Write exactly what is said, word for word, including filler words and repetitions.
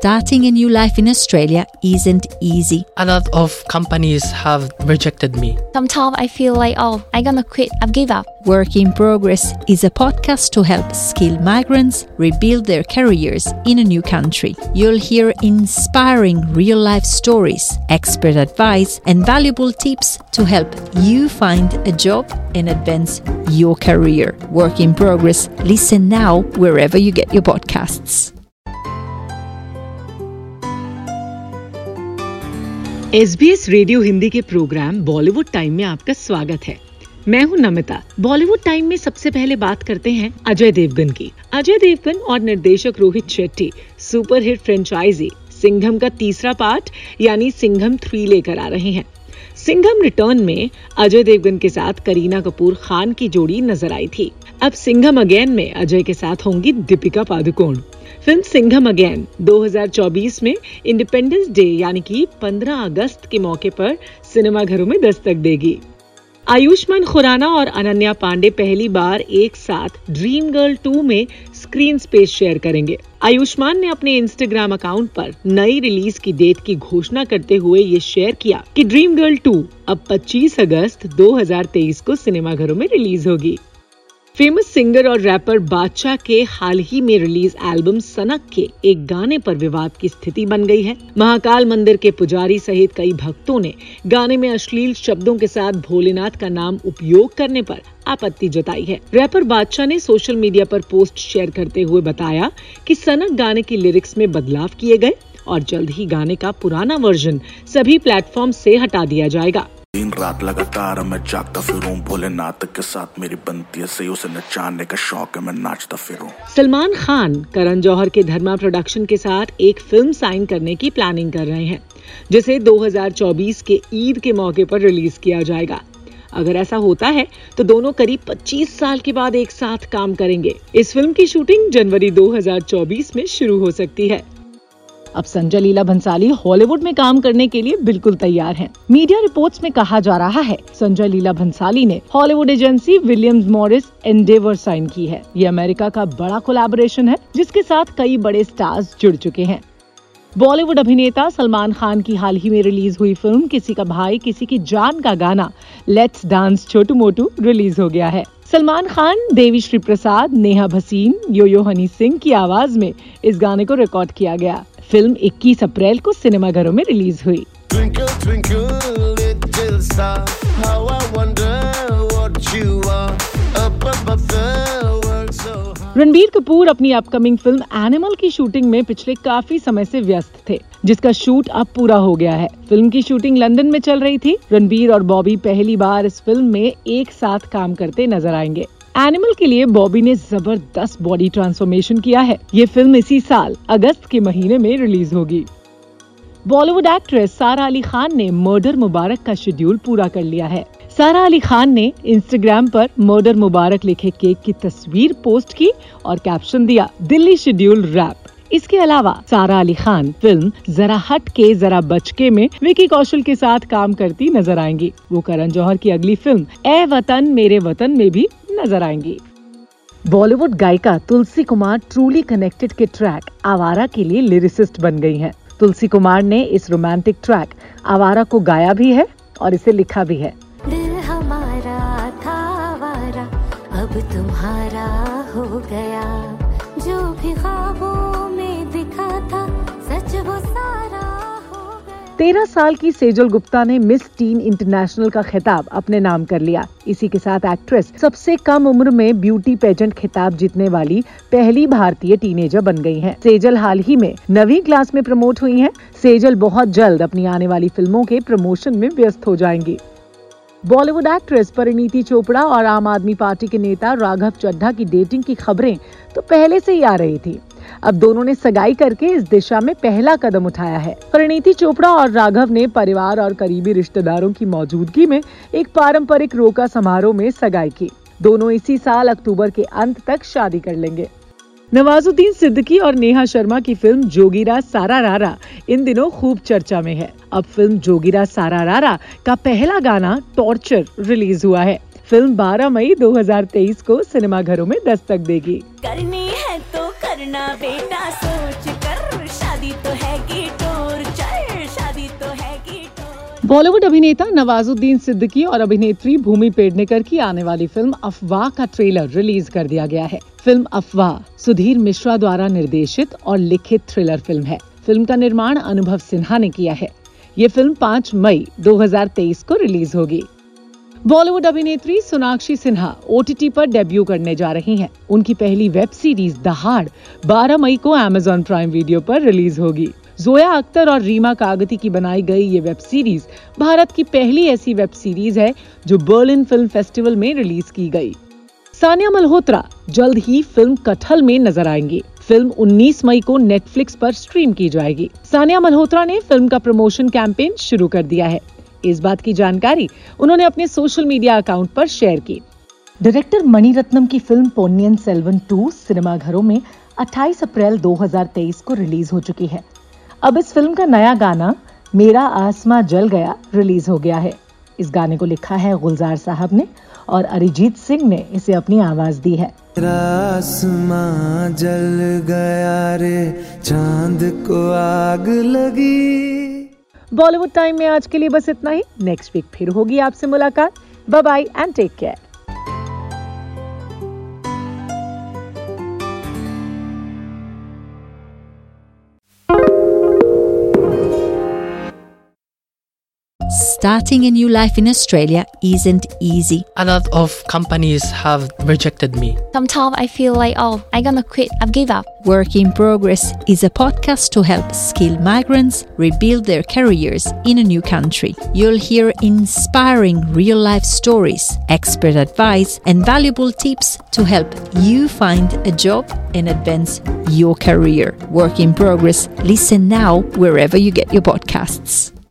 starting a new life in Australia isn't easy. A lot of companies have rejected me. Sometimes I feel like, oh, I'm gonna quit, I've give up. Work in Progress is a podcast to help skilled migrants rebuild their careers in a new country. You'll hear inspiring real-life stories, expert advice, and valuable tips to help you find a job and advance your career. Work in Progress. Listen now wherever you get your podcasts. S B S radio Hindi के programme Bollywood time में आपका स्वागत है। मैं हूं Namita. Bollywood time में सबसे पहले बात करते हैं अजय देवगन की। अजय देवगन और निर्देशक रोहित शेट्टी सुपरहिट फ्रेंचाइजी सिंघम का तीसरा पार्ट यानी सिंघम थ्री लेकर आ रहे हैं। सिंघम रिटर्न में अजय देवगन के साथ करीना कपूर खान की जोड़ी नजर आई थी। अब सिंघम अगेन में अजय के साथ होंगी दीपिका पादुकोण। फिल्म सिंघम अगेन दो हज़ार चौबीस में इंडिपेंडेंस डे यानी कि पंद्रह अगस्त के मौके पर सिनेमाघरों में दस्तक देगी। आयुष्मान खुराना और अनन्या पांडे पहली बार एक साथ ड्रीम गर्ल टू में स्क्रीन स्पेस शेयर करेंगे। आयुष्मान ने अपने इंस्टाग्राम अकाउंट पर नई रिलीज की डेट की घोषणा करते हुए ये शेयर किया कि ड्रीम गर्ल टू अब पच्चीस अगस्त दो हज़ार तेईस को सिनेमाघरों में रिलीज होगी। फेमस सिंगर और रैपर बादशाह के हाल ही में रिलीज एल्बम सनक के एक गाने पर विवाद की स्थिति बन गई है। महाकाल मंदिर के पुजारी सहित कई भक्तों ने गाने में अश्लील शब्दों के साथ भोलेनाथ का नाम उपयोग करने पर आपत्ति जताई है। रैपर बादशाह ने सोशल मीडिया पर पोस्ट शेयर करते हुए बताया कि सनक गाने की लिरिक्स में बदलाव किए गए और जल्द ही गाने का पुराना वर्जन सभी प्लेटफॉर्म से हटा दिया जाएगा। दिन रात लगातार मैं जागता फिरूं, भोलेनाथ के साथ मेरी बनती है सही, उसे नचाने का शौक है मैं नाचता फिरूं। सलमान खान करण जौहर के धर्मा प्रोडक्शन के साथ एक फिल्म साइन करने की प्लानिंग कर रहे हैं, जिसे दो हज़ार चौबीस के ईद के मौके पर रिलीज किया जाएगा। अगर ऐसा होता है तो दोनों करीब पच्चीस साल के बाद एक साथ काम करेंगे। इस फिल्म की शूटिंग जनवरी दो हज़ार चौबीस में शुरू हो सकती है। अब संजय लीला भंसाली हॉलीवुड में काम करने के लिए बिल्कुल तैयार हैं। मीडिया रिपोर्ट्स में कहा जा रहा है संजय लीला भंसाली ने Hollywood agency Williams Morris Endeavor sign की है। ये अमेरिका का बड़ा कोलैबोरेशन है जिसके साथ कई बड़े स्टार्स जुड़ चुके हैं। बॉलीवुड अभिनेता सलमान खान की हाल ही में रिलीज हुई फिल्म किसी का भाई किसी की जान का गाना let's dance Chhotu Motu release हो गया है। सलमान खान, देवीश्री प्रसाद, नेहा भसीन, योयो हनी सिंह की आवाज में इस गाने को रिकॉर्ड किया गया। फिल्म इक्कीस अप्रैल को सिनेमाघरों में रिलीज हुई। Twinkle, twinkle, little star, how I wonder what you are, up above the world so high. Ranbir Kapoor अपनी अपकमिंग फिल्म एनिमल की शूटिंग में पिछले काफी समय से व्यस्त थे, जिसका शूट अब पूरा हो गया है। फिल्म की शूटिंग लंदन में चल रही थी। रणबीर और बॉबी पहली बार इस फिल्म में एक साथ काम करते नजर आएंगे। एनिमल के लिए बॉबी ने जबरदस्त बॉडी ट्रांसफॉर्मेशन किया है। ये फिल्म इसी साल अगस्त के महीने में रिलीज होगी। बॉलीवुड एक्ट्रेस सारा अली खान ने मर्डर मुबारक का शेड्यूल पूरा कर लिया है। सारा अली खान ने इंस्टाग्राम पर मर्डर मुबारक लिखे केक की तस्वीर पोस्ट की और कैप्शन दिया, दिल्ली शेड्यूल रैप। इसके अलावा सारा अली खान फिल्म जरा हट के जरा बच के में विकी कौशल के साथ काम करती नजर आएंगी। वो करण जौहर की अगली फिल्म ए वतन मेरे वतन में भी नजर आएंगी। बॉलीवुड गायिका तुलसी कुमार ट्रूली कनेक्टेड के ट्रैक आवारा के लिए लिरिसिस्ट बन गई हैं। तुलसी कुमार ने इस रोमांटिक ट्रैक आवारा को गाया भी है और इसे लिखा भी है। दिल हमारा था आवारा, अब तुम्हारा हो गया, जो भी ख्वाबों में दिखा था सच वो सारा हो गया। तेरह साल की सेजल गुप्ता ने मिस टीन इंटरनेशनल का खिताब अपने नाम कर लिया। इसी के साथ एक्ट्रेस सबसे कम उम्र में ब्यूटी पेजेंट खिताब जीतने वाली पहली भारतीय टीनेजर बन गई हैं। सेजल हाल ही में नवीं क्लास में प्रमोट हुई हैं। सेजल बहुत जल्द अपनी आने वाली फिल्मों के प्रमोशन में व्यस्त हो जाएंगी। बॉलीवुड एक्ट्रेस परिणीति चोपड़ा और आम आदमी पार्टी के नेता राघव चड्ढा की डेटिंग की खबरें तो पहले से ही आ रही थी। अब दोनों ने सगाई करके इस दिशा में पहला कदम उठाया है। परिणीति चोपड़ा और राघव ने परिवार और करीबी रिश्तेदारों की मौजूदगी में एक पारंपरिक रोका समारोह में सगाई की। दोनों इसी साल अक्टूबर के अंत तक शादी कर लेंगे। नवाजुद्दीन सिद्दीकी और नेहा शर्मा की फिल्म जोगीरा सारा रारा इन दिनों खूब चर्चा में है। अब फिल्म जोगीरा सारा रारा का पहला गाना टॉर्चर रिलीज हुआ है। फिल्म बारह मई दो हज़ार तेईस को सिनेमाघरों में दस्तक देगी। करनी है तो करना बेटा, सोच कर शादी शादी तो है की टोर, चल शादी तो है की टोर। बॉलीवुड अभिनेता नवाजुद्दीन सिद्दीकी और अभिनेत्री भूमि पेडनेकर की आने वाली फिल्म अफवाह का ट्रेलर रिलीज कर दिया गया है। फिल्म अफवाह सुधीर मिश्रा द्वारा निर्देशित और लिखित थ्रिलर फिल्म है। फिल्म का निर्माण अनुभव सिन्हा ने किया है। ये फिल्म पाँच मई दो हज़ार तेईस को रिलीज होगी। बॉलीवुड अभिनेत्री सोनाक्षी सिन्हा ओटीटी पर डेब्यू करने जा रही हैं। उनकी पहली वेब सीरीज दहाड़ बारह मई को अमेज़न प्राइम वीडियो पर रिलीज होगी। जोया अख्तर और रीमा कागती की बनाई गई ये वेब सीरीज भारत की पहली ऐसी वेब सीरीज है जो बर्लिन फिल्म फेस्टिवल में रिलीज की गई। सानिया मल्होत्रा जल्द ही फिल्म कटहल में नजर आएंगी। फिल्म उन्नीस मई को नेटफ्लिक्स पर स्ट्रीम की जाएगी। सानिया मल्होत्रा ने फिल्म का प्रमोशन कैंपेन शुरू कर दिया है। इस बात की जानकारी उन्होंने अपने सोशल मीडिया अकाउंट पर शेयर की। डायरेक्टर मणिरत्नम की फिल्म पोन्नियन सेल्वन टू सिनेमाघरों में अट्ठाईस अप्रैल दो हज़ार तेईस को रिलीज हो चुकी है। अब इस फिल्म का नया गाना मेरा आसमां जल गया रिलीज हो गया है। इस गाने को लिखा है गुलजार साहब ने और अरिजीत सिंह ने इसे अपनी आवाज दी है। मेरा आसमां जल गया रे, चांद को आग लगी। बॉलीवुड टाइम में आज के लिए बस इतना ही। नेक्स्ट वीक फिर होगी आपसे मुलाकात। Bye bye and take care. Starting a new life in Australia isn't easy. A lot of companies have rejected me. Sometimes I feel like, oh, I'm gonna quit. I've give up. Work in Progress is a podcast to help skilled migrants rebuild their careers in a new country. You'll hear inspiring real-life stories, expert advice, and valuable tips to help you find a job and advance your career. Work in Progress. Listen now wherever you get your podcasts.